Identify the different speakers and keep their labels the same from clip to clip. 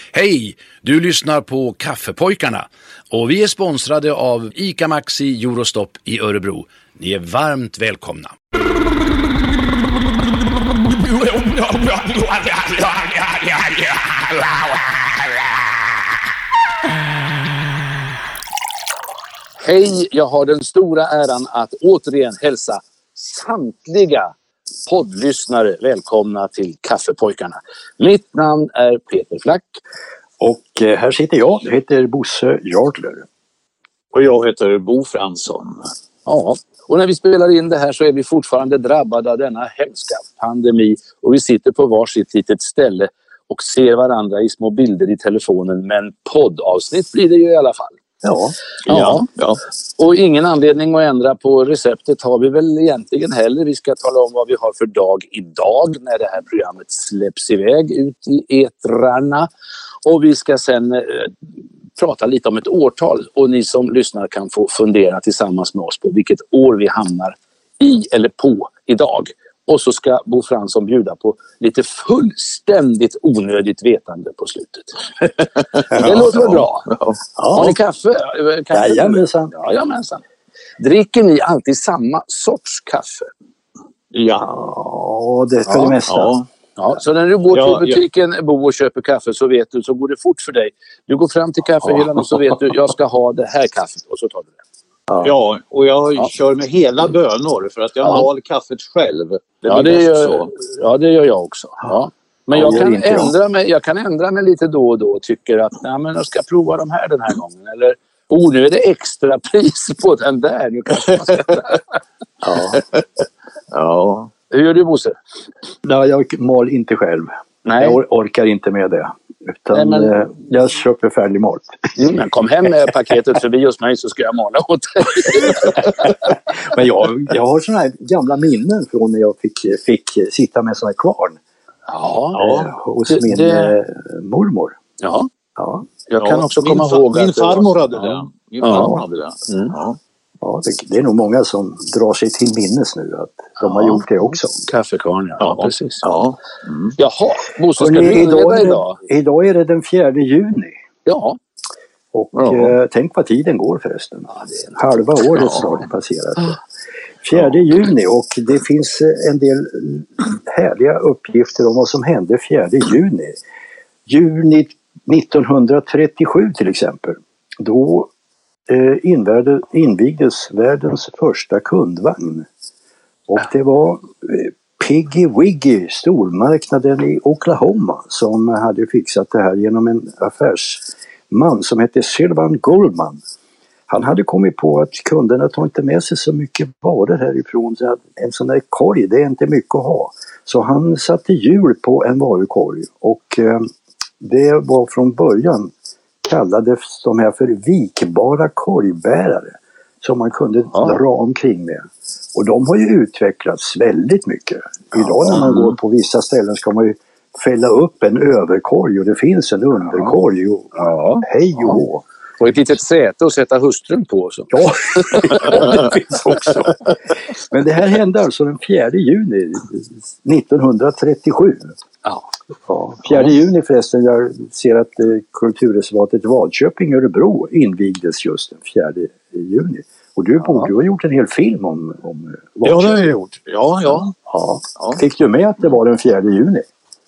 Speaker 1: Hej! Du lyssnar på Kaffepojkarna och vi är sponsrade av ICA Maxi Eurostop i Örebro. Ni är varmt välkomna.
Speaker 2: Hej, jag har den stora äran att återigen hälsa samtliga poddlyssnare välkomna till Kaffepojkarna. Mitt namn är Peter Flack.
Speaker 3: Och här sitter jag, jag heter Bosse Jartler.
Speaker 4: Och jag heter Bo Fransson.
Speaker 2: Ja, och när vi spelar in det här så är vi fortfarande drabbade av denna hemska pandemi. Och vi sitter på varsitt litet ställe och ser varandra i små bilder i telefonen. Men poddavsnitt blir det ju i alla fall. Ja. Och ingen anledning att ändra på receptet har vi väl egentligen heller. Vi ska tala om vad vi har för dag idag när det här programmet släpps iväg ut i etrarna. Och vi ska sen prata lite om ett årtal och ni som lyssnar kan få fundera tillsammans med oss på vilket år vi hamnar i eller på idag. Och så ska Bo Fransson bjuda på lite fullständigt onödigt vetande på slutet. Det låter väl bra? Har ni kaffe? Jajamensan. Dricker ni alltid samma sorts kaffe?
Speaker 3: Ja, det är för det mesta.
Speaker 2: Ja, så när du går till butiken, Bo, och köper kaffe så vet du, så går det fort för dig. Du går fram till kaffehyllan och så vet du, jag ska ha det här kaffet och så tar du det.
Speaker 4: Ja, och jag kör med hela bönor för att jag mal kaffet själv.
Speaker 2: Det gör jag också. Ja. Men jag kan ändra mig lite då och då och tycker att jag ska prova de här den här gången. Eller, nu är det extra pris på den där. Nu kanske man ska...
Speaker 4: Ja.
Speaker 2: Hur gör du, Bosse?
Speaker 3: Nej, jag mal inte själv.
Speaker 2: Nej.
Speaker 3: Jag orkar inte med det. Utan jag köper färdig mat.
Speaker 2: Men kom hem med paketet förbi hos mig så ska jag mala åt dig.
Speaker 3: Men jag har såna här gamla minnen från när jag fick sitta med sån här kvarn. Hos min mormor.
Speaker 2: Ja. Jag kan också komma ihåg att...
Speaker 4: Min farmor hade det.
Speaker 3: Ja, det är nog många som drar sig till minnes nu att de har gjort det också.
Speaker 2: Kaffekvarn, ja precis.
Speaker 4: Ja.
Speaker 2: Jaha, Bosse, ska du inleda idag?
Speaker 3: Idag är det den 4 juni.
Speaker 2: Ja.
Speaker 3: Och tänk vad tiden går förresten. Halva året snart passerat. 4 juni, och det finns en del härliga uppgifter om vad som hände 4 juni. Juni 1937 till exempel. Då invigdes världens första kundvagn. Och det var Piggy Wiggy, stormarknaden i Oklahoma, som hade fixat det här genom en affärsman som hette Sylvan Goldman. Han hade kommit på att kunderna tar inte med sig så mycket varor härifrån, så att en sån där korg, det är inte mycket att ha. Så han satte hjul på en varukorg, och det var från början kallades de här för vikbara korgbärare som man kunde dra omkring med. Och de har ju utvecklats väldigt mycket. Idag när man går på vissa ställen ska man ju fälla upp en överkorg och det finns en underkorg och hej och hå.
Speaker 2: Och ett litet säte att sätta hustrun på. Så.
Speaker 3: Ja, det finns också. Men det här hände alltså den 4 juni 1937. Ja, 4 juni förresten, jag ser att kulturreservatet Vadköping Örebro invigdes just den 4 juni. Och du borde ha gjort en hel film om Vadköping.
Speaker 4: Ja, det har jag gjort. Ja.
Speaker 3: Fick du med att det var den 4 juni?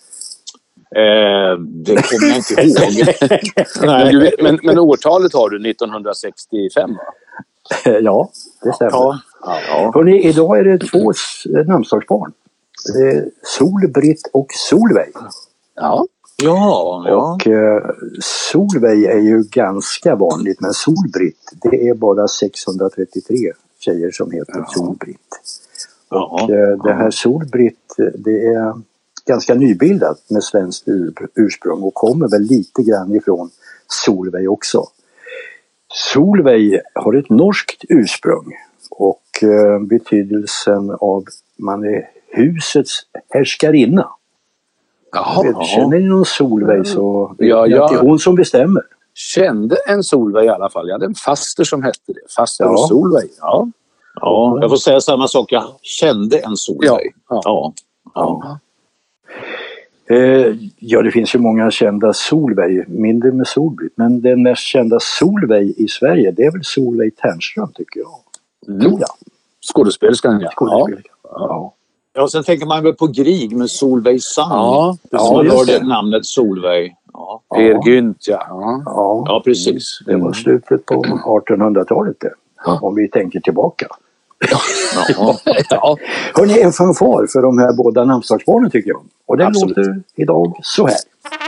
Speaker 4: Det kommer jag inte ihåg.
Speaker 2: Nej. Men årtalet har du 1965, va?
Speaker 3: Ja, det stämmer. Hörrni, idag är det 2 namnsdagsbarn. Det är Sol-Britt och Solveig.
Speaker 4: Ja.
Speaker 3: Och Solveig är ju ganska vanligt, men Sol-Britt, det är bara 633 tjejer som heter Sol-Britt. Och det här Sol-Britt, det är ganska nybildat med svenskt ursprung och kommer väl lite grann ifrån Solveig också. Solveig har ett norskt ursprung och betydelsen av man är husets härskarinna. Känner ni någon Solveig så det är hon som bestämmer.
Speaker 2: Kände en Solveig i alla fall. Jag hade en faster som hette det. Faster och Solveig. Ja,
Speaker 4: jag får säga samma sak. Jag kände en Solveig.
Speaker 3: Ja, det finns ju många kända Solveig, mindre med Solbritt, men den mest kända Solveig i Sverige, det är väl Solveig Ternström tycker jag.
Speaker 2: Ja. Skådespelerskan, ja.
Speaker 3: Ja.
Speaker 4: Ja, sen tänker man väl på Grieg med Solveig Sand.
Speaker 2: Ja,
Speaker 4: så
Speaker 3: just
Speaker 4: hörde
Speaker 3: det.
Speaker 4: namnet Solveig. Ja,
Speaker 2: Per Gynt, ja.
Speaker 4: ja precis.
Speaker 3: Det var slutet på 1800-talet det. Om vi tänker tillbaka.
Speaker 2: Ja.
Speaker 3: Hörrni, en fanfar för de här båda namnsdagsbarnen tycker jag. Och den
Speaker 4: Absolut.
Speaker 3: låter idag så här.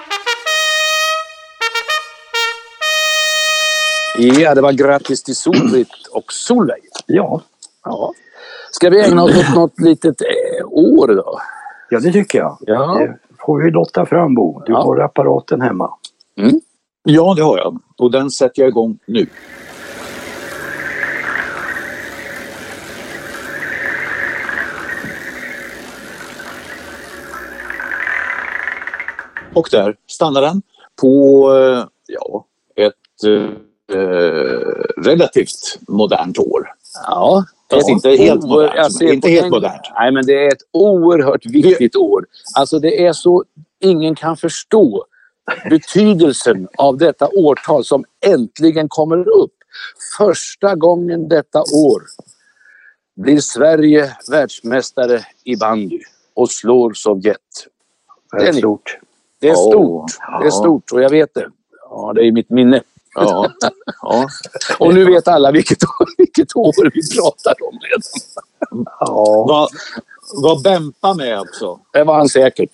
Speaker 2: Ja, det var grattis till Solbritt och Solveig.
Speaker 3: Ja,
Speaker 2: Ska vi ägna oss åt något litet år då?
Speaker 3: ja det tycker jag.
Speaker 2: Ja.
Speaker 3: Det får vi lotta fram, Bo. Du har apparaten hemma.
Speaker 4: Ja, det har jag. Och den sätter jag igång nu. Och där stannar den på ett relativt modernt år.
Speaker 2: Ja.
Speaker 4: Fast inte helt modernt. Inte helt modernt.
Speaker 2: Nej, men det är ett oerhört viktigt år. Alltså det är så ingen kan förstå betydelsen av detta årtal som äntligen kommer upp. Första gången detta år blir Sverige världsmästare i bandy och slår Sovjet.
Speaker 3: Det är stort.
Speaker 2: Det är stort. Det är stort och jag vet det. Ja, det är mitt minne.
Speaker 4: Ja.
Speaker 2: Och nu vet alla vilket år vi pratar om redan.
Speaker 3: Ja.
Speaker 4: Var Bempa med också?
Speaker 2: Det var han säkert.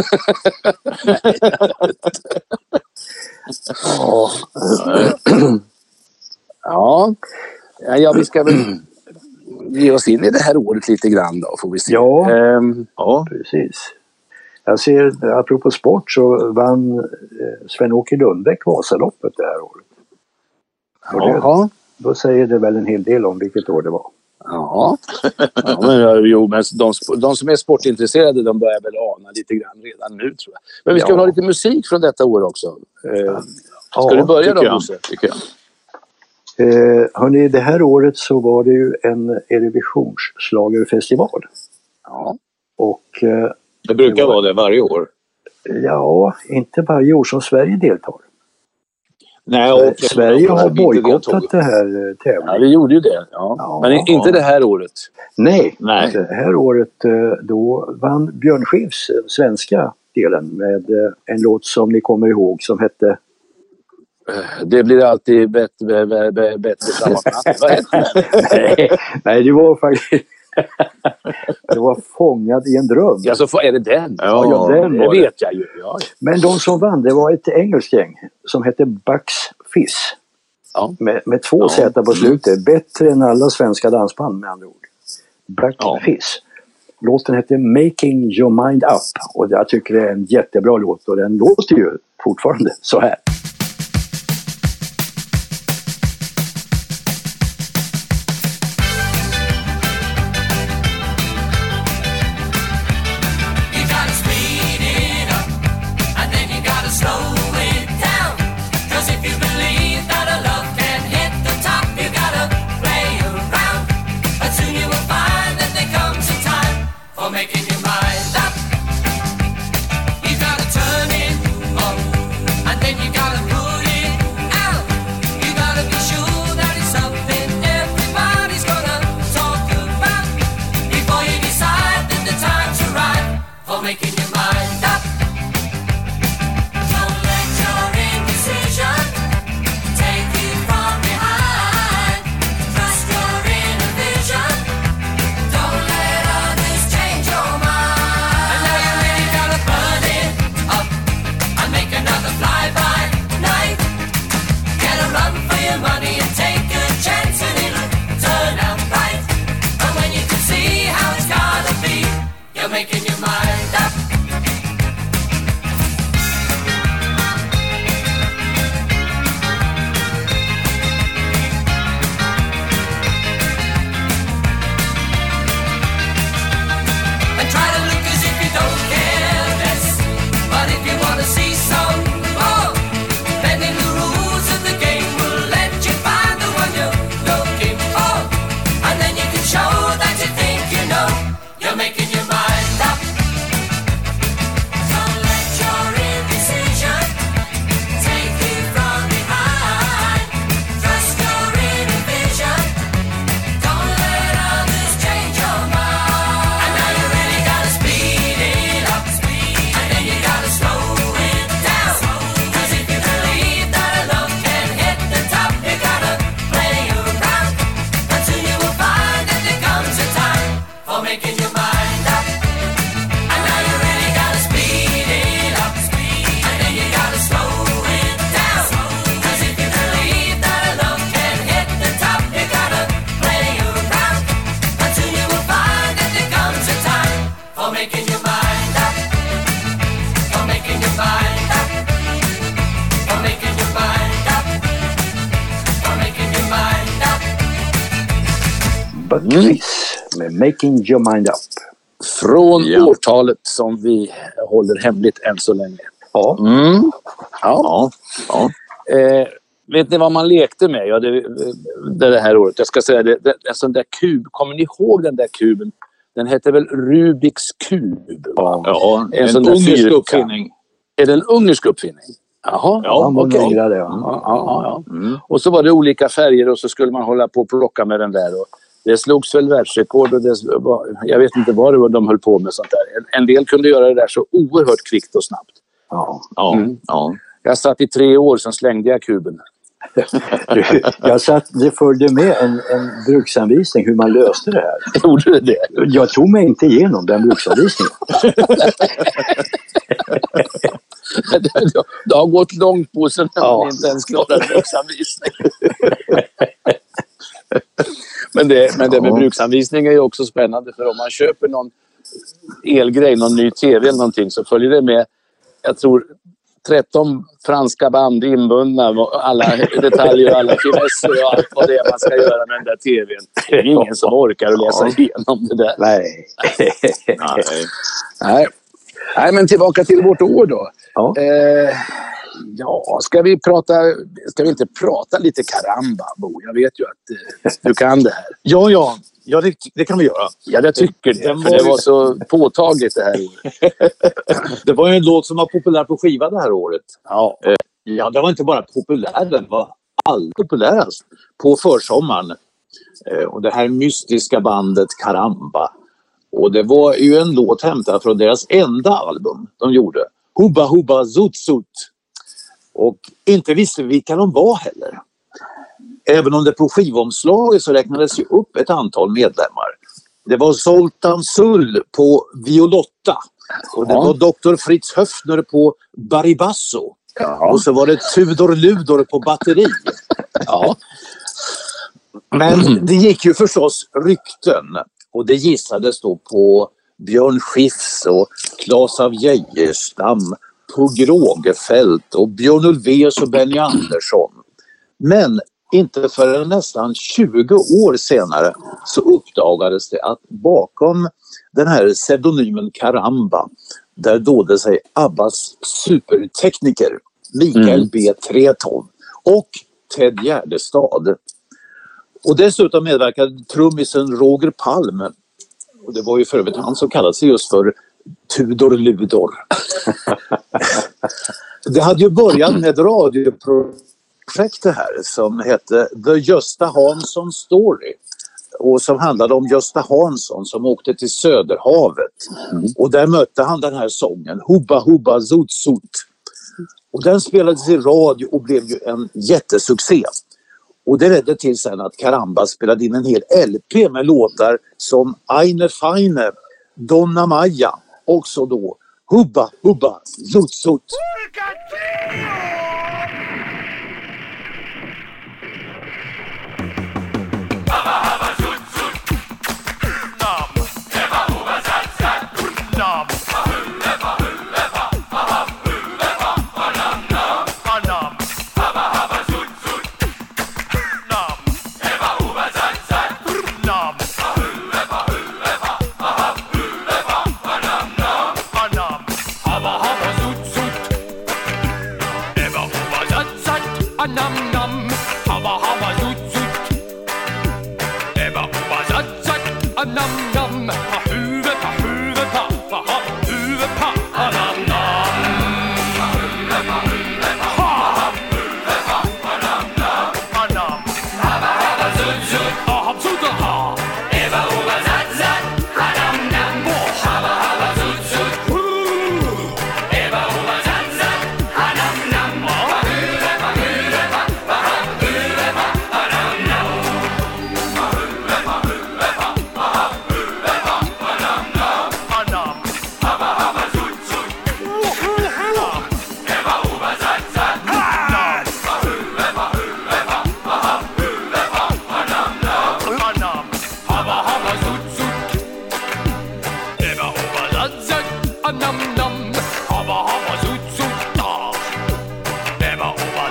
Speaker 2: Ja, vi ska väl ge oss in i det här året lite grann då, får vi se.
Speaker 3: Ja, precis. Jag ser, apropå sport så vann Sven-Åke Lundbäck Vasaloppet det här året. Och då säger det väl en hel del om vilket år det var.
Speaker 2: Ja, men de som är sportintresserade de börjar väl ana lite grann redan nu tror jag. Men vi ska väl ha lite musik från detta år också. Ska du börja då, Bosse?
Speaker 4: Tycker jag.
Speaker 3: Hörrni, det här året så var det ju en Eurovisionsschlagerfestival.
Speaker 2: Ja.
Speaker 3: Och
Speaker 4: Det brukar vara det varje år.
Speaker 3: ja, inte varje år som Sverige deltar.
Speaker 4: Nej,
Speaker 3: Sverige har bojkottat det här tävlingen.
Speaker 2: Ja, vi gjorde ju det. Ja. Men inte det här året.
Speaker 3: Nej,
Speaker 4: Nej.
Speaker 3: det här året då vann Björn Skifs svenska delen med en låt som ni kommer ihåg som hette...
Speaker 2: Det blir alltid bättre framåt. Vad heter det?
Speaker 3: Nej, det var faktiskt... Det var Fångad i en dröm.
Speaker 2: Ja, så är det den?
Speaker 3: Ja, den
Speaker 2: det
Speaker 3: var
Speaker 2: vet jag ju. Ja.
Speaker 3: Men de som vann, det var ett engelskt gäng som hette Bucks Fizz.
Speaker 2: Ja.
Speaker 3: Med 2 Z på slutet. Bättre än alla svenska dansband med andra ord. Bucks Fizz. Låten heter Making Your Mind Up. Och jag tycker det är en jättebra låt. Och den låter ju fortfarande så här.
Speaker 5: You gotta
Speaker 3: Ebba-Quiz med Making Your Mind Up.
Speaker 2: Från årtalet som vi håller hemligt än så länge.
Speaker 3: Ja.
Speaker 2: Ja. Vet ni vad man lekte med? Ja, det här året. Jag ska säga det. En sån där kub. Kommer ni ihåg den där kuben? Den heter väl Rubiks kub?
Speaker 4: Ja,
Speaker 2: en ungersk uppfinning. Är det en ungersk uppfinning? Jaha, okej. Ja. Och så var det olika färger och så skulle man hålla på och plocka med den där. Och det slogs väl världsrekord och jag vet inte vad det var de höll på med sånt där. En del kunde göra det där så oerhört kvickt och snabbt.
Speaker 4: Ja.
Speaker 2: Jag satt i 3 år, sen slängde jag kuben.
Speaker 3: Det följde med en bruksanvisning hur man löste det här.
Speaker 2: Gjorde du det?
Speaker 3: Jag tog mig inte igenom den bruksanvisningen.
Speaker 2: Det har gått långt på sig när man inte ens klarar bruksanvisning. Men det med bruksanvisning är ju också spännande, för om man köper någon elgrej, någon ny tv eller någonting, så följer det med, jag tror 13 franska band inbundna, alla detaljer och alla finesser och allt vad det är man ska göra med den där tvn. Det är ingen som orkar att läsa igenom det där. Nej, men tillbaka till vårt år då. Ska vi inte prata lite karamba, Bo? Jag vet ju att du kan det här.
Speaker 4: Ja, det kan vi göra.
Speaker 2: Ja, jag tycker det. För det var så påtagligt det här året.
Speaker 4: Det var ju en låt som var populär på skiva det här året.
Speaker 2: Ja,
Speaker 4: det var inte bara populär, den var allra populärast på försommaren. Och det här mystiska bandet Karamba. Och det var ju en låt hämtad från deras enda album de gjorde. Hubba Hubba Zut Zut. Och inte visste vilka de var heller. Även om det på skivomslaget så räknades ju upp ett antal medlemmar. Det var Zoltan Sull på violotta. Och det var Dr. Fritz Höfner på baribasso. Och så var det Tudor Ludor på batteri. Men det gick ju förstås rykten. Och det gissades då på Björn Skifs och Claes av Geijerstam, Pugh Rogefeldt och Björn Ulvaeus och Benny Andersson. Men inte förrän nästan 20 år senare så uppdagades det att bakom den här pseudonymen Karamba, där dolde sig Abbas supertekniker Mikael B. Tretow och Ted Gärdestad. Och dessutom medverkade trummisen Roger Palm. Och det var ju för övrigt han som kallade sig just för Tudor Ludor. Det hade ju börjat med ett radioprojekt det här som hette The Gösta Hansson Story. Och som handlade om Gösta Hansson som åkte till Söderhavet. Och där mötte han den här sången Hubba Hubba Zut Zut. Och den spelades i radio och blev ju en jättesuccé. Och det ledde till sen att Karamba spelade in en hel LP med låtar som Eine Feine, Donna Maja och så då Hubba Hubba Zut Zut.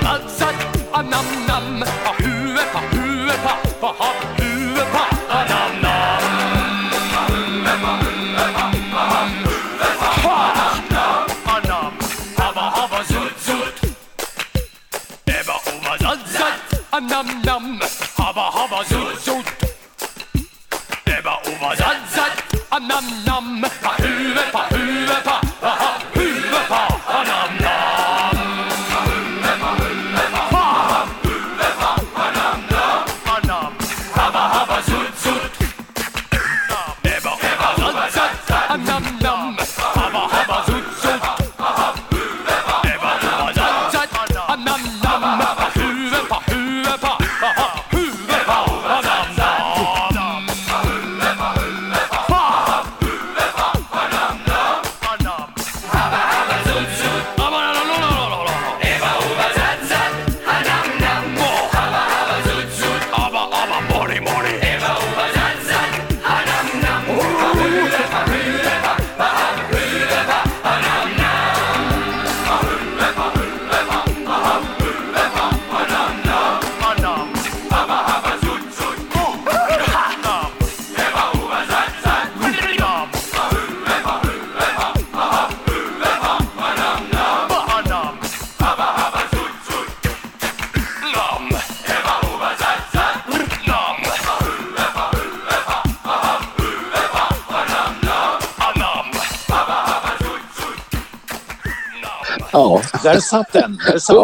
Speaker 5: Nam nam, a hue pa, pa, hue pa, nam nam, haba haba zut zut. Eba ova zat zat, nam nam, pa huvud pa huvud pa, aha huvud pa, nam nam. Pa huvud pa huvud pa, pa huvud pa, nam nam, nam. Haba haba zut zut. Eba ova zat zat, nam nam, haba haba zut zut. Eba ova zat zat, nam nam, pa huvud pa huvud pa, aha huvud pa, nam nam.
Speaker 4: Ja, där satt den.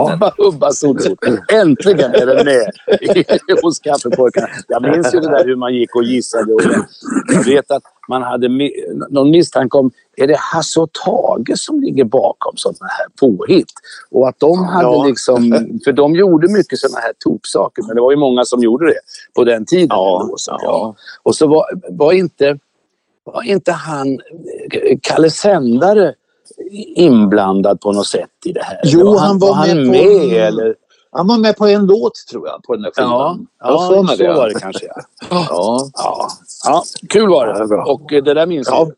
Speaker 2: Äntligen är den med hos kaffepojkarna. Jag minns ju det där hur man gick och gissade. Och jag vet att man hade någon misstanke om, är det Hasse och Tage som ligger bakom sådana här påhitt? Och att de hade liksom, för de gjorde mycket sådana här toksaker, men det var ju många som gjorde det på den tiden. Ja. Och så var inte han Kalle Sändare inblandad på något sätt i det här?
Speaker 4: Jo, han var med
Speaker 2: eller?
Speaker 4: Han var med på en låt, tror jag, på den där skivan.
Speaker 2: Ja, så var det kanske. Ja, kul var det. Och det där minns jag.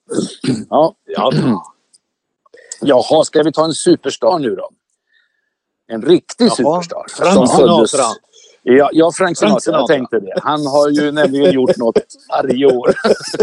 Speaker 2: Jaha, ska vi ta en superstar nu då? En riktig superstar.
Speaker 4: Frank Sinatra.
Speaker 2: Ja, Frank Sinatra, jag tänkte det. Han har ju nämligen gjort något varje år.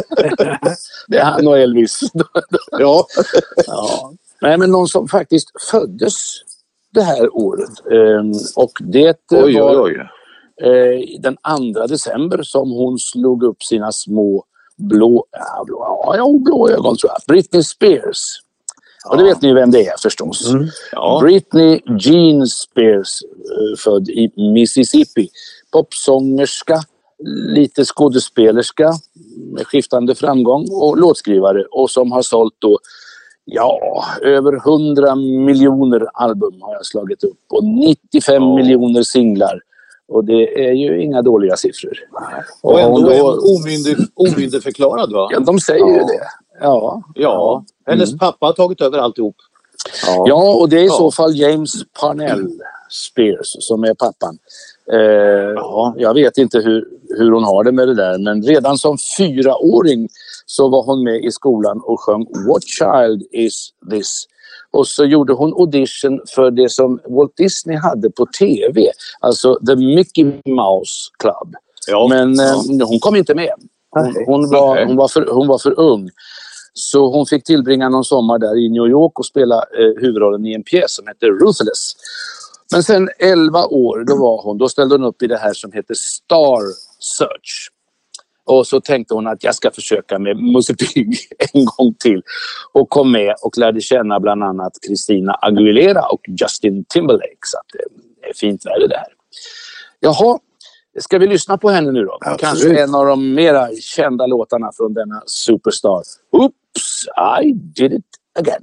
Speaker 2: Det är han och Elvis. Ja. Nej, men någon som faktiskt föddes det här året. Och det var den 2 december som hon slog upp sina små blå ögon, tror jag. Britney Spears. Och det vet ni vem det är förstås. Britney Jean Spears, född i Mississippi. Popsångerska, lite skådespelerska med skiftande framgång och låtskrivare. Och som har sålt då, över 100 miljoner album har jag slagit upp. Och 95 miljoner singlar. Och det är ju inga dåliga siffror.
Speaker 4: Och ändå omyndigförklarad, va?
Speaker 2: Ja, de säger ju det. Ja.
Speaker 4: Hennes pappa har tagit över alltihop.
Speaker 2: Ja, och det är i så fall James Parnell Spears som är pappan. Jag vet inte hur hon har det med det där, men redan som 4-åring så var hon med i skolan och sjöng What Child Is This? Och så gjorde hon audition för det som Walt Disney hade på tv, alltså The Mickey Mouse Club. Men hon kom inte med. Hon var för ung. Så hon fick tillbringa någon sommar där i New York och spela huvudrollen i en pjäs som heter Ruthless. Men sen 11 år, då ställde hon upp i det här som heter Star Search. Och så tänkte hon att jag ska försöka med Musse Pigg en gång till. Och kom med och lärde känna bland annat Christina Aguilera och Justin Timberlake. Så att det är fint värde det här. Jaha, ska vi lyssna på henne nu då?
Speaker 3: Absolut.
Speaker 2: Kanske en av de mera kända låtarna från denna superstar. Oops, I did it again.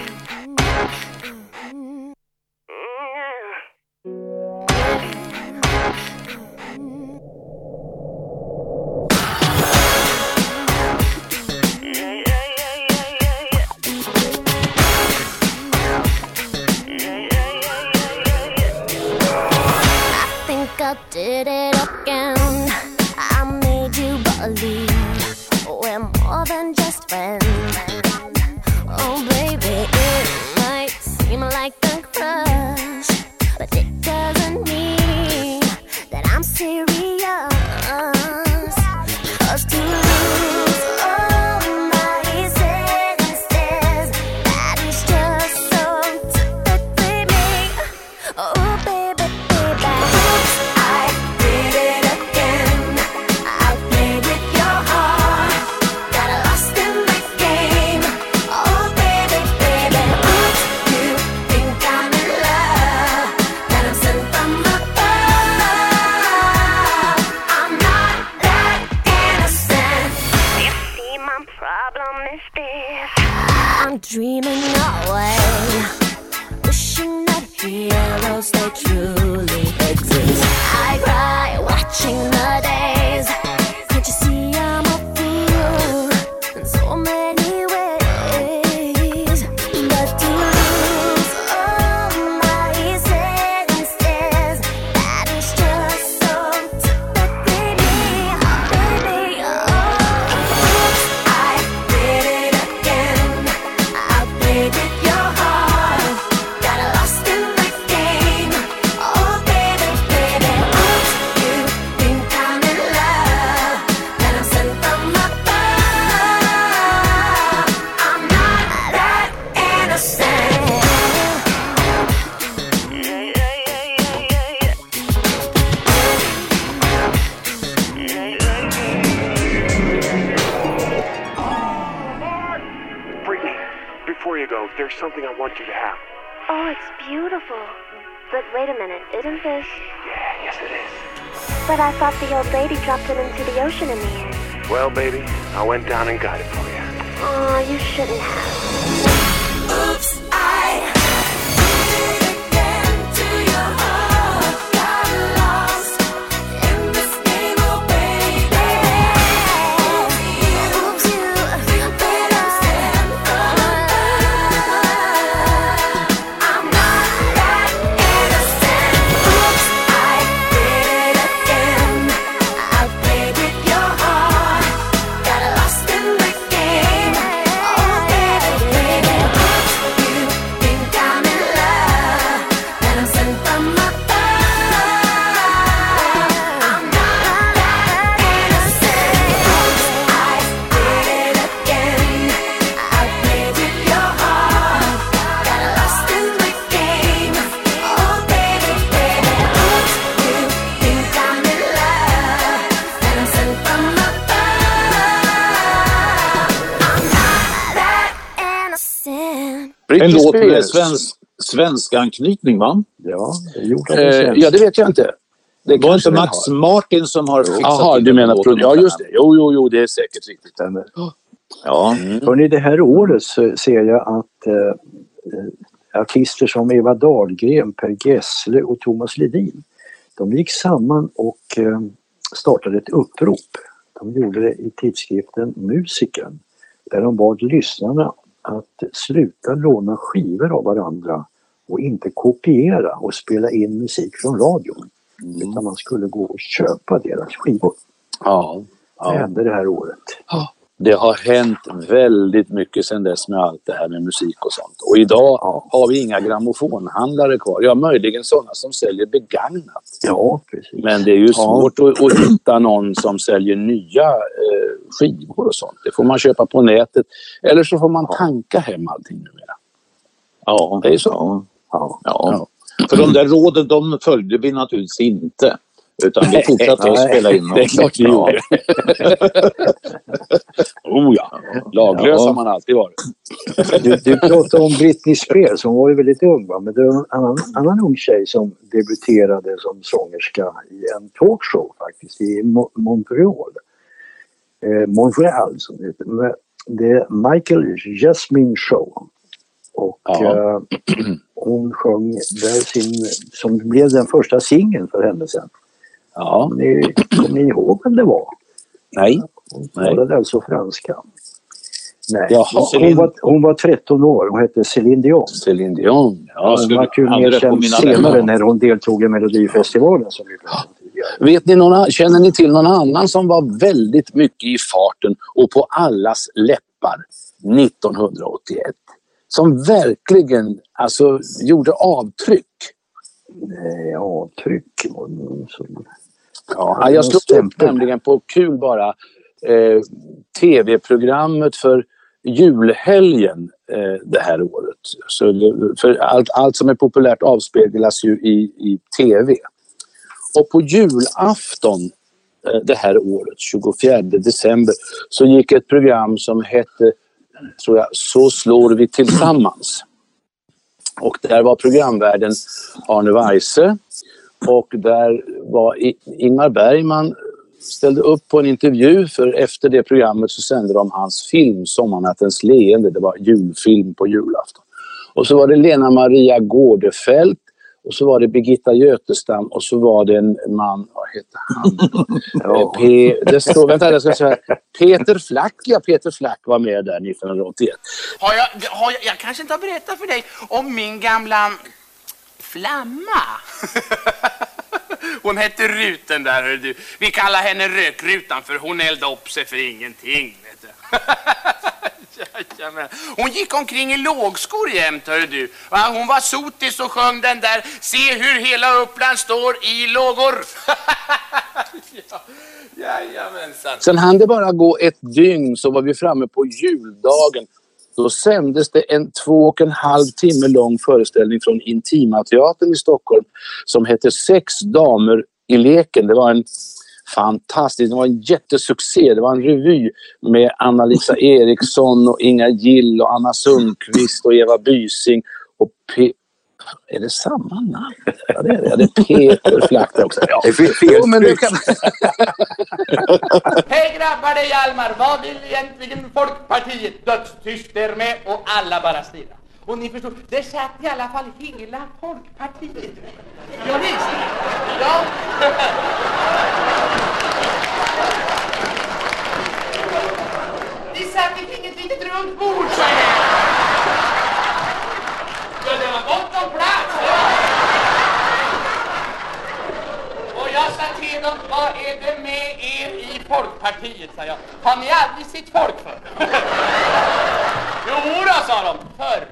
Speaker 6: I did it again. I made you believe we're more than just friends. Oh baby, it might seem like a crush, but it doesn't mean that I'm serious. 'Cause to lose all my senses, that is just so typically me. Oh baby, baby, oops, I else they truly exist. I cry watching the days. Can't you see I'm a fool in so many ways? But to lose all my senses, that is just so typically me, baby. Oops, I did it again. I played with your heart, got lost in the game. Oh, baby, baby, oops, you think I'm in love, that I'm sent from above. I'm not that innocent.
Speaker 7: Brittany, before you go, there's something I want you to have.
Speaker 8: Oh, it's beautiful. But wait a minute, isn't this...
Speaker 7: Yeah, yes it is.
Speaker 8: But I thought the old lady dropped it into the ocean in the end.
Speaker 7: Well, baby, I went down and got it for you.
Speaker 8: Oh, you shouldn't have.
Speaker 6: Oops, I did it again to your heart. Got lost in this game, oh baby. Oops, you think I'm sent from above. I'm not that innocent. Oops, I did it again. I played with your heart, got lost in the game. Oh baby, baby, oops, you think I'm in love, that I'm sent from above. I'm not that innocent. Oops, I did it again. I played with your heart, got lost in the game. Oh baby, baby, oops, you think I'm in love, that I'm sent from above. I'm not that innocent.
Speaker 4: En
Speaker 2: Britney
Speaker 4: låt med
Speaker 2: Spears.
Speaker 4: svensk anknytning, va?
Speaker 3: Ja, det gjorde det sen.
Speaker 2: Ja, det vet jag inte. Det
Speaker 4: Var
Speaker 2: kanske
Speaker 4: inte
Speaker 2: den
Speaker 4: Max
Speaker 2: har.
Speaker 4: Martin som har fixat
Speaker 2: Jaha,
Speaker 4: till
Speaker 2: du
Speaker 4: den
Speaker 2: menar
Speaker 4: låten?
Speaker 2: ja, just det. Jo, det är säkert riktigt.
Speaker 3: Stämmer.
Speaker 4: Ja.
Speaker 3: Hörrni, det här året så ser jag att artister som Eva Dahlgren, Per Gessle och Thomas Ledin, de gick samman och startade ett upprop. De gjorde det i tidskriften Musiken, där de bad lyssnarna att sluta låna skivor av varandra och inte kopiera och spela in musik från radion. Utan man skulle gå och köpa deras skivor.
Speaker 2: Ja.
Speaker 3: Det hände det här året.
Speaker 2: Det har hänt väldigt mycket sedan dess med allt det här med musik och sånt. Och idag har vi inga grammofonhandlare kvar. Ja, möjligen sådana som säljer begagnat.
Speaker 3: Ja, precis.
Speaker 2: Men det är ju svårt att hitta någon som säljer nya skivor och sånt. Det får man köpa på nätet. Eller så får man tanka hem allting numera.
Speaker 4: Ja,
Speaker 2: Det är så.
Speaker 4: Ja. För de där råden, de följde vi naturligtvis inte. Utan vi fortsatte att spela in dem.
Speaker 2: Det är klart vi gjorde. Laglös har man alltid varit.
Speaker 3: Du pratade om Britney Spears, hon var ju väldigt ung, va? Men det var en annan ung tjej som debuterade som sångerska i en talkshow faktiskt i Montreal. Montreal som det heter. Det är Michael Jasmine Show. Och hon sjöng där som blev den första singeln för henne sen.
Speaker 2: Ja.
Speaker 3: Kommer ni ihåg vem det var?
Speaker 2: Nej.
Speaker 3: Hon talade alltså franska. Nej,
Speaker 2: Jaha.
Speaker 3: hon var 13 år. Hon hette Céline Dion.
Speaker 2: Céline Dion. Ja,
Speaker 3: Hon var ju mer känd senare när hon deltog i Melodifestivalen som vi pratade om tidigare.
Speaker 2: Känner ni till någon annan som var väldigt mycket i farten och på allas läppar 1981? Som verkligen gjorde avtryck.
Speaker 3: Avtryck.
Speaker 2: Ja, jag slog upp nämligen på kul bara tv-programmet för julhelgen det här året. Så för allt som är populärt avspeglas ju i tv. Och på julafton det här året, 24 december, så gick ett program som hette, tror jag, Så slår vi tillsammans. Och där var programvärden Arne Weise och där var Ingmar Bergman ställde upp på en intervju, för efter det programmet så sände de hans film Sommarnattens leende. Det var julfilm på julafton. Och så var det Lena Maria Gårdefelt Och så var det Birgitta Götestam och så var det en man, vad heter han? Det står, vänta, jag ska säga Peter Flack, Peter Flack var med där 1981.
Speaker 9: Jag kanske inte har berättat för dig om min gamla flamma. Hon hette Ruten där, hör du. Vi kallar henne Rökrutan för hon eldade upp sig för ingenting, vet du. Hon gick omkring i lågskor jämt, hör du. Hon var sotis och sjöng den där Se hur hela Uppland står i lågor. Jajamensan.
Speaker 2: Sen hann det bara gå ett dygn så var vi framme på juldagen. Då sändes det en 2,5 timme lång föreställning från Intimateatern i Stockholm som hette 6 damer i leken. Det var en fantastisk, det var en jättesuccé. Det var en revy med Anna-Lisa Eriksson och Inga Gill och Anna Sundqvist och Eva Bysing och är det samma namn? Ja, det är det. Det är Peter Flack också. Ja. Jo, men det kan...
Speaker 9: Hej grabbar, det är Hjalmar. Vad vill egentligen Folkpartiet? Dödstyst är med och alla bara stirrar. Och ni förstår, det satt i alla fall hela Folkpartiet. Ja, visst. Ja. Vi satt i inget litet runt bord, så ja, det var gott om plats. Och jag sa till dem, vad är det med er i Folkpartiet, sa jag. Har ni aldrig sett folk för? Jo då, sa de, förr.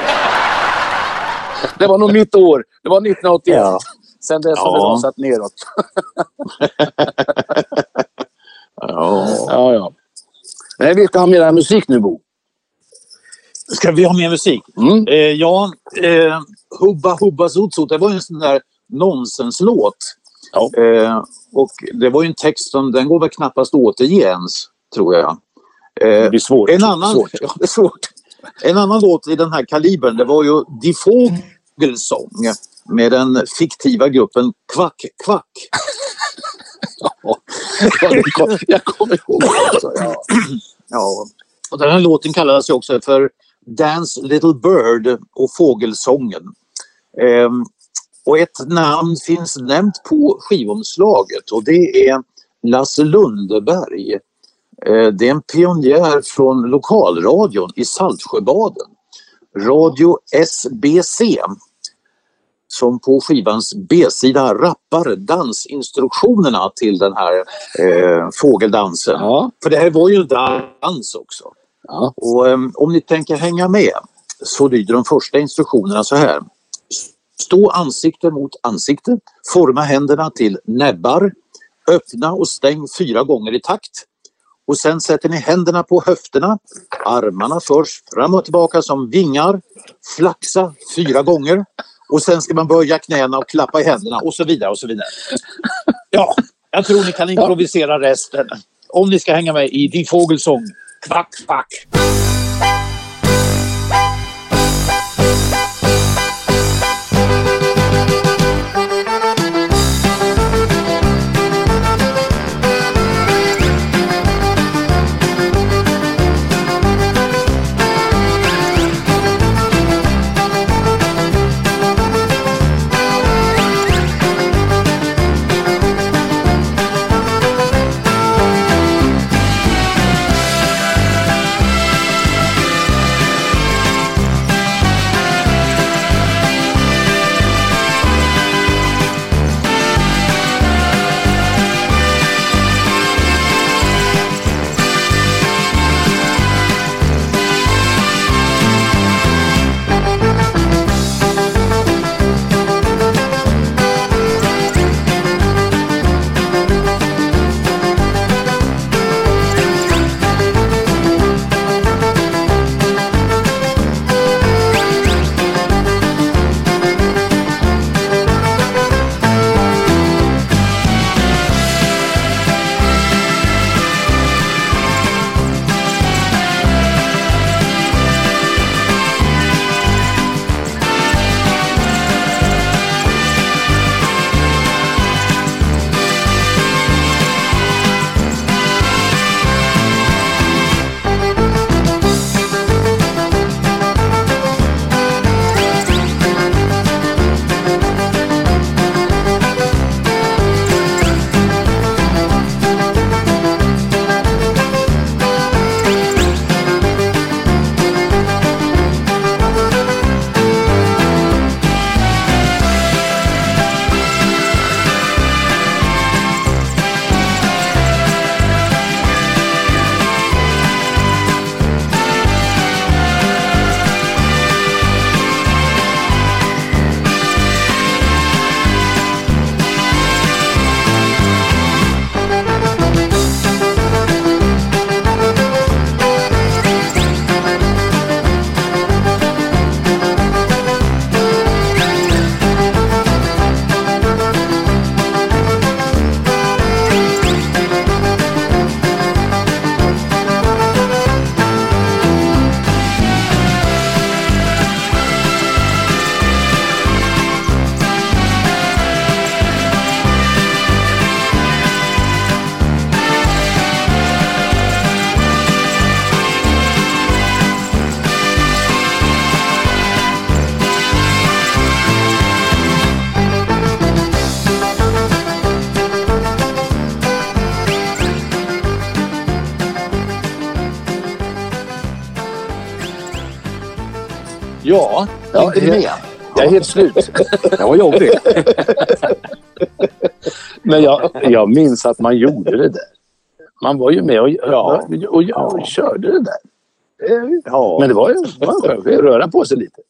Speaker 2: Det var nog mitt år. Det var 1981. Ja. Sen dess har det rasat neråt. Ja. Nej, vi ska ha mer musik nu, Bo.
Speaker 4: Ska vi ha mer musik? Hubba Hubba Zotsot, det var ju en sån där nonsenslåt. Ja. Och det var ju en text som, den går väl knappast återgens, tror jag.
Speaker 2: Det blir svårt.
Speaker 4: Ja, det är svårt. En annan låt i den här kalibern, det var ju Die Vogelsång med den fiktiva gruppen Kvack Kvack.
Speaker 2: Jag kommer ihåg det.
Speaker 4: Ja. Och den här låten kallades ju också för Dance Little Bird och Fågelsången. Och ett namn finns nämnt på skivomslaget och det är Lasse Lundeberg. Det är en pionjär från lokalradion i Saltsjöbaden. Radio SBC. Som på skivans B-sida rappar dansinstruktionerna till den här fågeldansen. Ja. För det här var ju en dans också. Ja. Och om ni tänker hänga med så lyder de första instruktionerna så här. Stå ansikte mot ansikte, forma händerna till näbbar, öppna och stäng 4 gånger i takt. Och sen sätter ni händerna på höfterna, armarna förs fram och tillbaka som vingar, flaxa 4 gånger. Och sen ska man böja knäna och klappa i händerna och så vidare och så vidare. Ja, jag tror ni kan improvisera resten. Om ni ska hänga med i Die Vogelsång. Kvack, kvack. Ja, inte med.
Speaker 2: Jag är helt slut.
Speaker 3: Det var jobbigt.
Speaker 2: Men jag minns att man gjorde det där. Man var ju med och körde det där.
Speaker 4: Ja.
Speaker 2: Men det var en skön grej att röra på sig lite.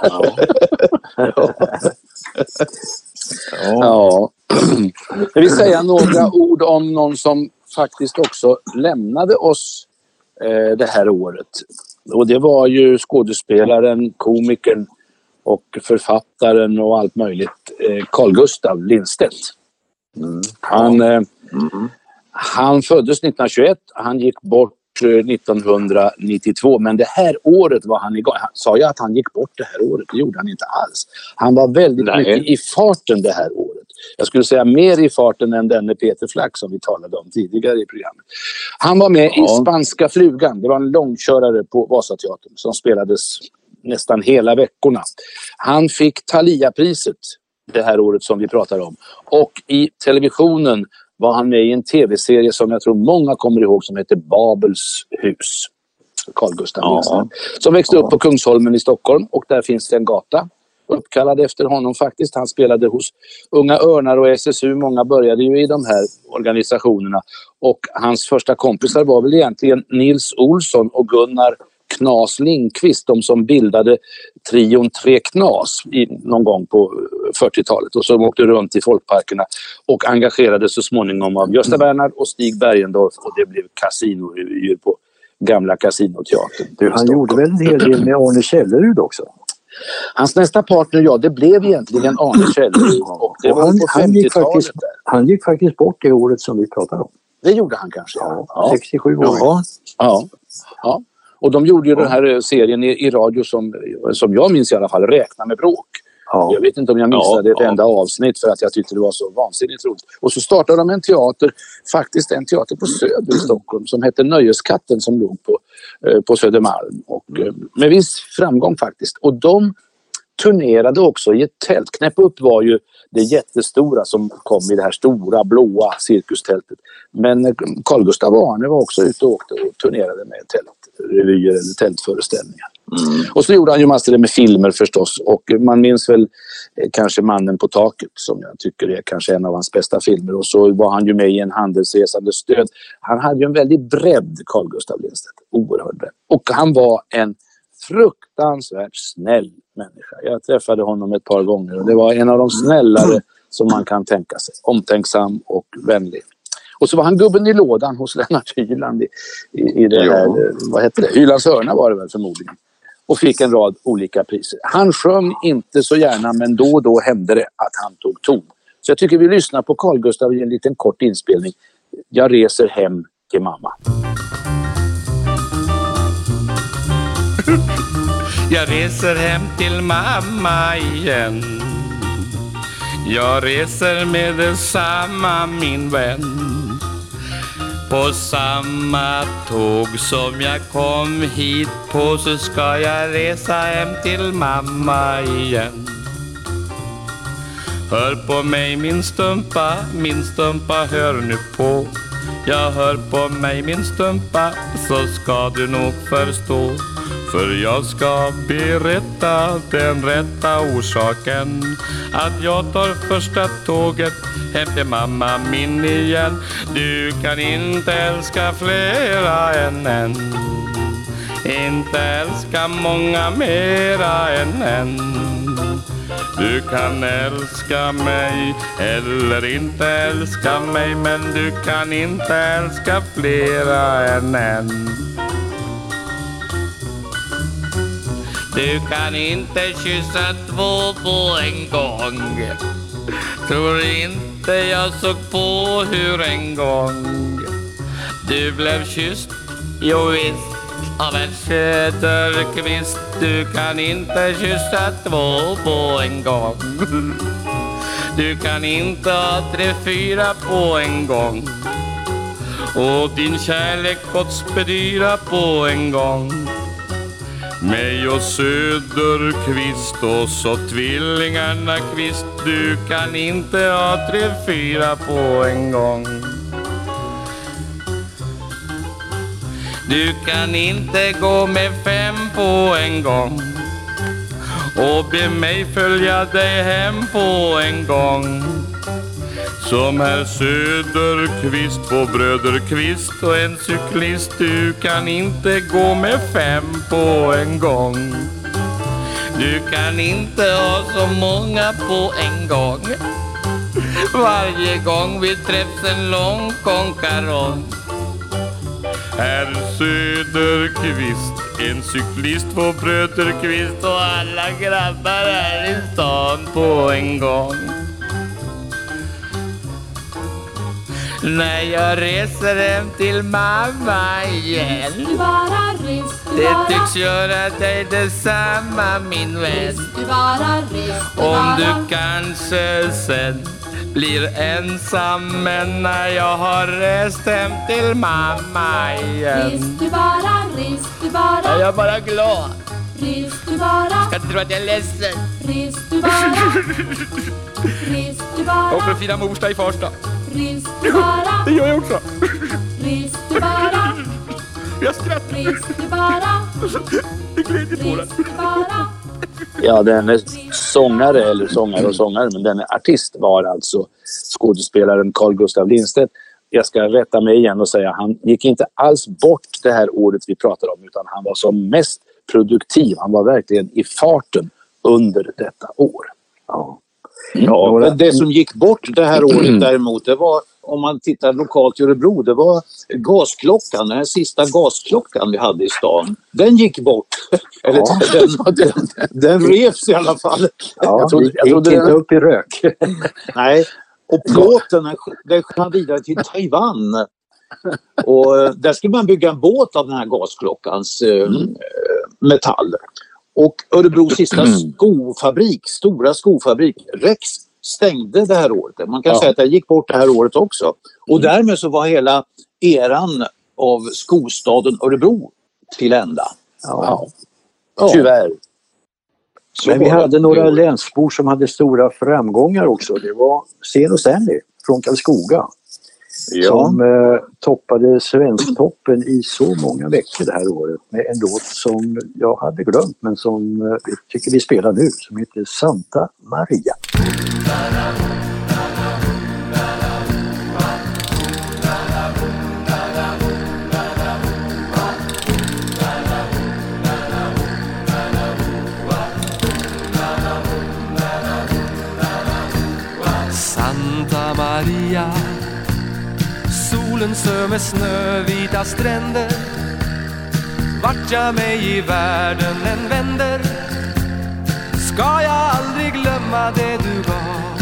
Speaker 2: Ja. Jag vill säga några ord om någon som faktiskt också lämnade oss det här året. Och det var ju skådespelaren, komikern och författaren och allt möjligt, Carl Gustaf Lindstedt. Han föddes 1921, han gick bort 1992, men det här året var han igång. Sa jag att han gick bort det här året? Det gjorde han inte alls. Han var väldigt mycket i farten det här året. Jag skulle säga mer i farten än denne Peter Flack som vi talade om tidigare i programmet. Han var med i Spanska flugan. Det var en långkörare på Vasateatern som spelades nästan hela veckorna. Han fick Thalia-priset det här året som vi pratar om. Och i televisionen var han med i en tv-serie som jag tror många kommer ihåg som heter Babels hus. Carl Gustaf Lindstedt. Som växte upp på Kungsholmen i Stockholm, och där finns det en gata uppkallad efter honom faktiskt. Han spelade hos Unga Örnar och SSU. Många började ju i de här organisationerna. Och hans första kompisar var väl egentligen Nils Olsson och Gunnar Knas Lindqvist, de som bildade trion Tre Knas någon gång på 40-talet, och som åkte runt i folkparkerna och engagerade så småningom av Gösta Bernhard och Stig Bergendorf, och det blev kasinorevyer på gamla Kasinoteatern.
Speaker 3: Han gjorde väl en hel del med Arne Källerud också?
Speaker 2: Hans nästa partner, det blev egentligen Arne Källerud, och det var på 50-talet där.
Speaker 3: Han gick faktiskt bort det året som vi pratade om.
Speaker 2: Det gjorde han kanske.
Speaker 3: Ja. 67 år.
Speaker 2: Ja. Och de gjorde ju den här serien i radio som jag minns i alla fall, Räkna med bråk. Ja. Jag vet inte om jag missade ett enda avsnitt för att jag tyckte det var så vansinnigt roligt. Och så startade de en teater på Söder i Stockholm som hette Nöjeskatten, som låg på Södermalm. Och med viss framgång faktiskt. Och de turnerade också i ett tält. Knäpp upp var ju det jättestora som kom i det här stora blåa cirkustältet. Men Carl Gustaf och Arne var också ute och åkte och turnerade med tältrevyer eller tältföreställningar. Och så gjorde han ju massor med filmer förstås, och man minns väl kanske Mannen på taket som jag tycker är kanske en av hans bästa filmer, och så var han ju med i En handelsresande stöd. Han hade ju en väldigt bredd, Carl Gustaf Lindstedt, oerhört bredd, och han var en fruktansvärt snäll människa. Jag träffade honom ett par gånger och det var en av de snällare som man kan tänka sig, omtänksam och vänlig. Och så var han gubben i lådan hos Lennart Hyland i det här, vad heter det? Hylands hörna var det väl förmodligen. Och fick en rad olika priser. Han sjöng inte så gärna, men då och då hände det att han tog ton. Så jag tycker vi lyssnar på Carl Gustaf i en liten kort inspelning. Jag reser hem till mamma.
Speaker 10: Jag reser hem till mamma igen. Jag reser med detsamma, min vän. På samma tåg som jag kom hit på, så ska jag resa hem till mamma igen. Hör på mig min stumpa, hör nu på. Jag hör på mig min stumpa, så ska du nog förstå. För jag ska berätta den rätta orsaken att jag tar första tåget hem till mamma min igen. Du kan inte älska flera än en, inte älska många mera än en. Du kan älska mig eller inte älska mig, men du kan inte älska flera än en. Du kan inte kyssa två på en gång. Tror inte jag såg på hur en gång du blev kysst, jo visst, av en söderkvist. Du kan inte kyssa två på en gång. Du kan inte ha 3-4 på en gång. Och din kärlek gott bedyra på en gång. Mig och Söderqvist och så tvillingarna Kvist. Du kan inte ha 3-4 på en gång. Du kan inte gå med 5 på en gång. och be mig följa dig hem på en gång. Som herr Söderqvist, två bröder Kvist och en cyklist. Du kan inte gå med 5 på en gång. Du kan inte ha så många på en gång. Varje gång vi träffs en lång konkarong. Herr Söderqvist, en cyklist, två bröder Kvist och alla grabbar här i stan på en gång. När jag reser hem till mamma igen, det tycks göra dig detsamma min vän. Om du kanske sen blir ensam, men när jag har rest hem till mamma igen. Ja, jag är bara glad. Ska inte tro att jag är ledsen. Och för fina morsta i Farsta. Det gör jag också. Jag skrattar. Det glädjer på det.
Speaker 2: Ja, den är sångare eller sångare, men den är artist var alltså skådespelaren Carl Gustaf Lindstedt. Jag ska rätta mig igen och säga han gick inte alls bort det här året vi pratar om, utan han var som mest produktiv. Han var verkligen i farten under detta år.
Speaker 4: Ja. Ja, men det som gick bort det här året däremot, det var, om man tittar lokalt i Örebro, det var gasklockan, den här sista gasklockan vi hade i stan. Den gick bort. Eller ja. den revs i alla fall.
Speaker 3: Ja, jag trodde inte upp i rök.
Speaker 4: Nej, och plåten den sken vidare till Taiwan. Och där skulle man bygga en båt av den här gasklockans metall. Och Örebros sista stora skofabrik, Rex, stängde det här året. Man kan säga att det gick bort det här året också. Och därmed så var hela eran av skostaden Örebro till ända.
Speaker 2: Ja. Tyvärr.
Speaker 3: Men vi hade några länsbor som hade stora framgångar också. Det var Sten och Stanley från Karlskoga. Som toppade Svensktoppen i så många veckor det här året med en låt som jag hade glömt, men som jag tycker vi spelar nu, som heter Santa Maria.
Speaker 5: Santa Maria, solen sömer snövita stränder. Vart jag mig i världen än vänder, ska jag aldrig glömma det du gav.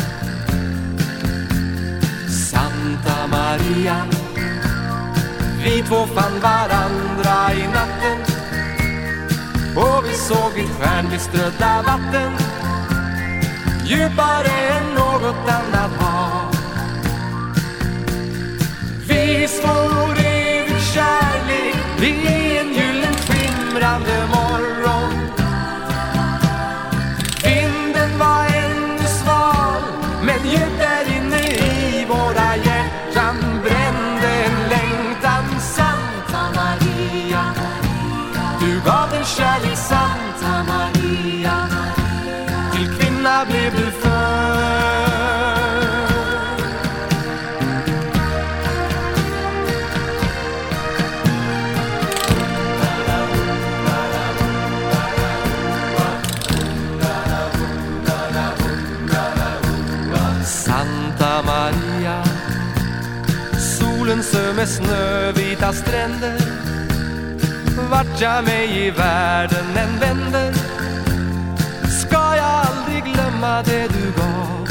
Speaker 5: Santa Maria, vi två fann varandra i natten, och vi såg ditt stjärnbeströdda vatten, djupare än något annat hav. Vi svor evig kärlek i en gyllen skimrande morgon. Vinden var ännu sval, men djupt där inne i våra hjärtan brände en längtan. Santa Maria, du gav en kärlek. Santa Maria, till kvinna blev du för. Santa Maria, solen sömer snövita stränder. Vart jag mig i världen än vänder, ska jag aldrig glömma det du gav.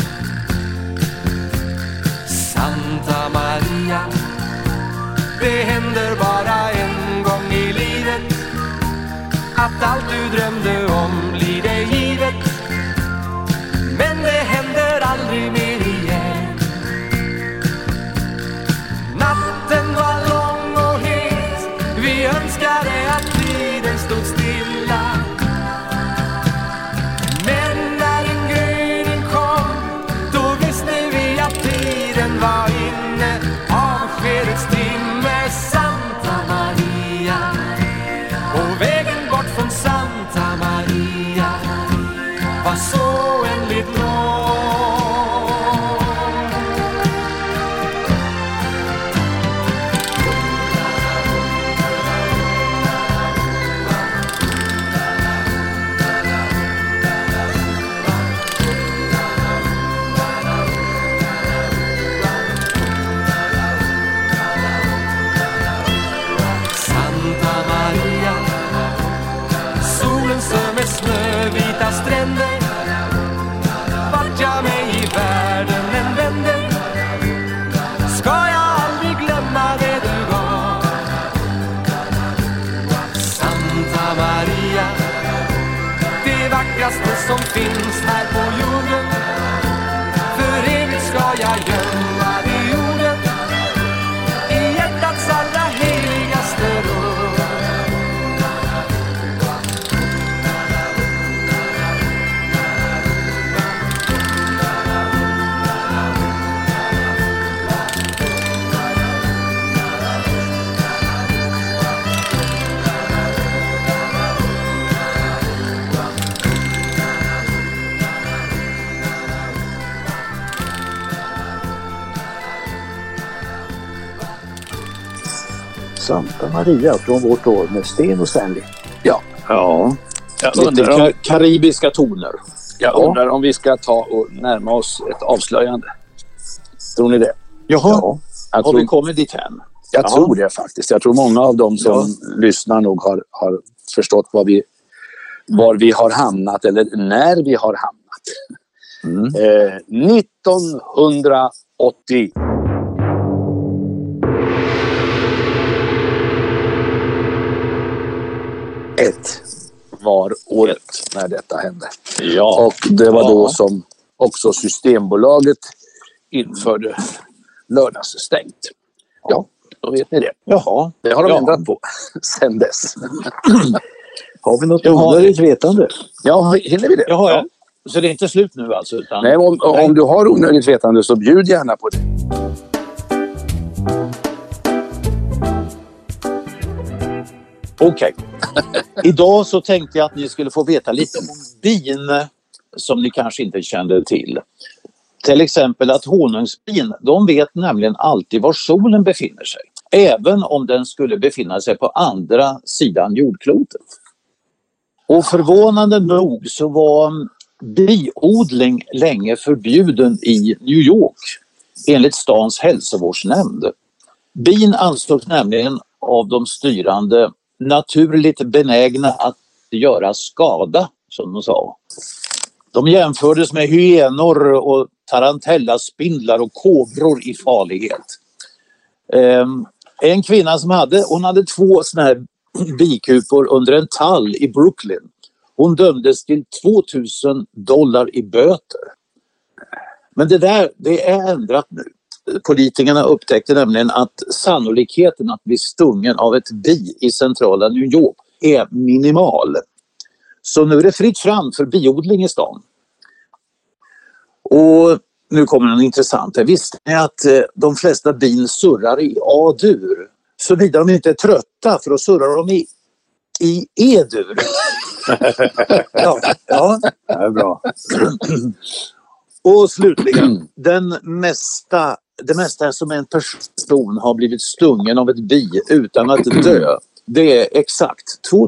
Speaker 5: Santa Maria, det händer bara en gång i livet, att allt du drömde om blir det givet. Men det händer aldrig mer igen. Natten var lång och het, vi önskade att tiden stod stilla. Men när en gryning kom, då visste vi att tiden var inne. Avskedets timme, Santa Maria, och vägen bort från Santa Maria, jag gömma det ordet i hjärtats allra heligaste rum.
Speaker 3: Santa Maria från vårt år med Sten och Stanley.
Speaker 2: Ja.
Speaker 4: Ja. Lite karibiska toner.
Speaker 2: Jag undrar om vi ska ta och närma oss ett avslöjande. Tror ni det?
Speaker 4: Jaha.
Speaker 2: Jag
Speaker 4: Har
Speaker 2: tror,
Speaker 4: vi kommit dit än?
Speaker 2: jag tror det faktiskt. Jag tror många av dem som lyssnar nog har förstått var vi har hamnat eller när vi har hamnat. 1980. Ett var året när detta hände.
Speaker 4: Ja.
Speaker 2: Och det var då som också Systembolaget införde lördagsstängt. Ja, då vet ni det.
Speaker 4: Jaha.
Speaker 2: Det har de ändrat på sen dess.
Speaker 3: Har vi något onödigt vetande?
Speaker 2: Ja, hinner vi det?
Speaker 4: Jaha, ja. Så det är inte slut nu alltså? Utan...
Speaker 2: Nej, om du har onödigt vetande så bjud gärna på det.
Speaker 4: Okej. Idag så tänkte jag att ni skulle få veta lite om bin som ni kanske inte kände till. Till exempel att honungsbin, de vet nämligen alltid var solen befinner sig. Även om den skulle befinna sig på andra sidan jordklotet. Och förvånande nog så var biodling länge förbjuden i New York enligt stans hälsovårdsnämnd. Bin ansågs nämligen av de styrande naturligt benägna att göra skada, som de sa. De jämfördes med hyenor och tarantellaspindlar och kobror i farlighet. En kvinna som hade 2 såna här bikupor under en tall i Brooklyn. Hon dömdes till $2000 i böter. Men det är ändrat nu. Politikerna upptäckte nämligen att sannolikheten att bli stungen av ett bi i centrala New York är minimal. Så nu är det fritt fram för biodling i stan. Och nu kommer något intressant. Visste ni att de flesta bin surrar i A-dur? Såvida de inte är trötta, för då surrar de i E-dur. Ja.
Speaker 3: Det är bra.
Speaker 4: Och slutligen, det mesta som en person har blivit stungen av ett bi utan att dö, det är exakt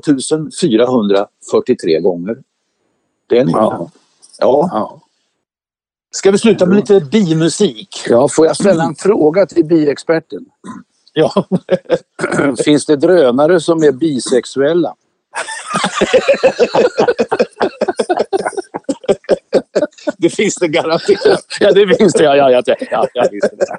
Speaker 4: 2443 gånger. Det är ja. Ska vi sluta med lite bimusik?
Speaker 2: Ja, får jag ställa en fråga till biexperten?
Speaker 4: Ja.
Speaker 2: Finns det drönare som är bisexuella?
Speaker 4: Det finns det garanterat.
Speaker 2: Ja, det finns det. Ja, visst det.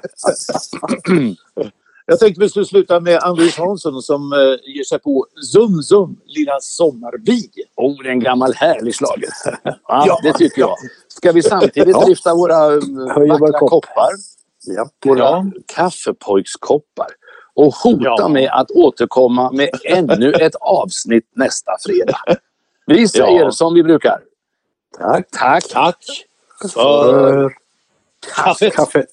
Speaker 4: Jag tänkte vi skulle sluta med Anders Hansson som ger sig på Zum Zum, lilla sommarbi.
Speaker 2: Det är en gammal härlig slager. Ja, det tycker jag. Ska vi samtidigt lyfta våra vackra koppar?
Speaker 3: Ja.
Speaker 2: Våra kaffepojkskoppar. Och hota med att återkomma med ännu ett avsnitt nästa fredag. Vi säger som vi brukar. Tack
Speaker 4: för kaffet.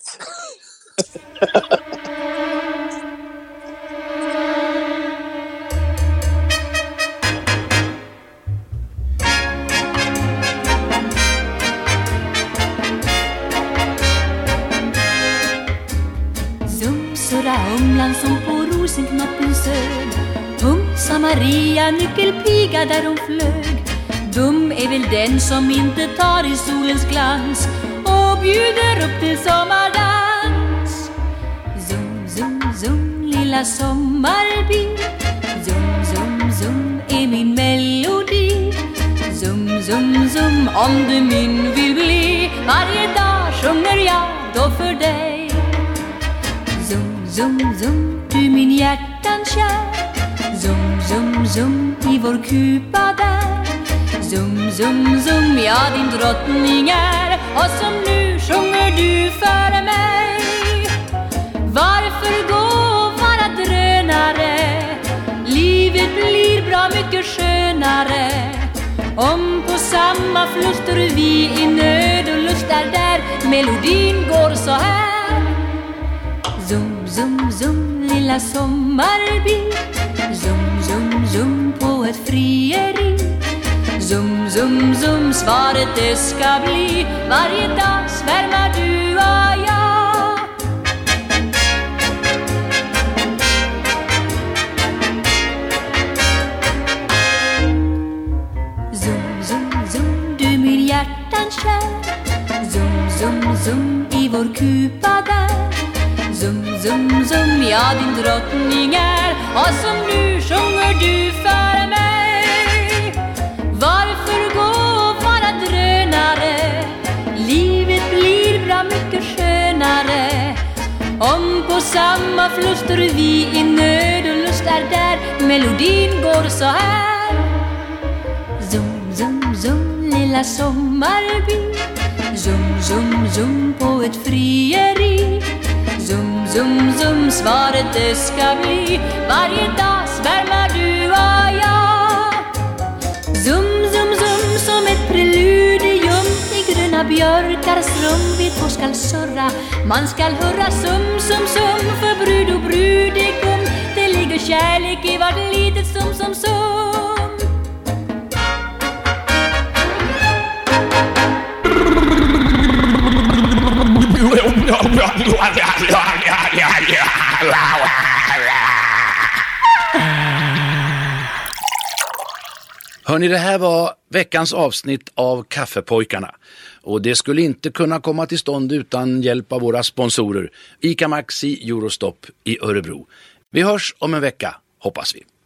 Speaker 11: Surra humlan som på rosenknoppen sög. Humsa Maria, nyckelpiga där hon flög. Dum är väl den som inte tar i solens glans och bjuder upp till sommardans. Zum, zum, zum, lilla sommarbi. Zum, zum, zum är min melodi. Zum, zum, zum, om du min vill bli. Varje dag sjunger jag då för dig. Zum, zum, du min hjärtans kär. Zum, zum, zum, i vår kupa där. Zum, zum, zum, ja din drottning är. Och som nu sjunger du för mig. samma fluster, vi i nöd och lust är där. Melodin går så här. Zum, zum, zum, lilla sommarby. Zum, zum, zum, på ett frieri. Zum, zum, zum, svaret det ska bli. Varje dag svärmar du och jag. Zum, zum, zum, du min hjärtans kär. Zum, zum, zum, i vår kupa där. Zum, zum, zum, ja din drottning är. Och som nu sjunger du för mig. Varför gå och vara drönare? Livet blir bra mycket skönare om på samma fluster, vi i nöd och lust är där. Melodin går så här. Zum, zum, zum, lilla sommarby. Zum, zum, zum, på ett frieri. Zum, zum, zum, svaret det ska bli. Varje dag svärmar du och jag. Zum, zum, zum, som ett preludium i gröna björkars rum vid två skall surra. Man skall hurra sum, sum, sum för brud och brudigum. Det ligger kärlek i vart litet sum, sum, sum.
Speaker 1: Hörrni, det här var veckans avsnitt av Kaffepojkarna. Och det skulle inte kunna komma till stånd utan hjälp av våra sponsorer. ICA Maxi, Eurostop i Örebro. Vi hörs om en vecka, hoppas vi.